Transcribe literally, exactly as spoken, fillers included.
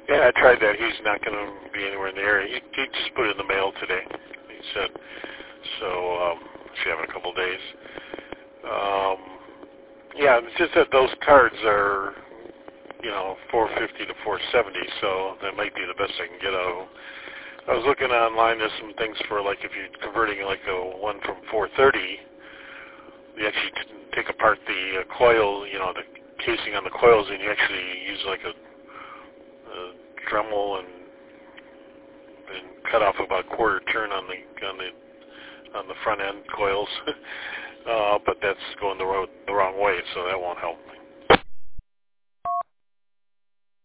Yeah, I tried that. He's not going to be anywhere in the area. He, he just put it in the mail today, he said. So, um, should have in a couple of days. Um, yeah, it's just that those cards are, you know, four fifty to four seventy, so that might be the best I can get out of them. I was looking online, there's some things for, like, if you're converting, like, a one from four thirty, you actually take apart the uh, coil, you know, the casing on the coils, and you actually use, like, a Uh, Dremel and and cut off about a quarter turn on the on the on the front end coils, uh, but that's going the road the wrong way, so that won't help.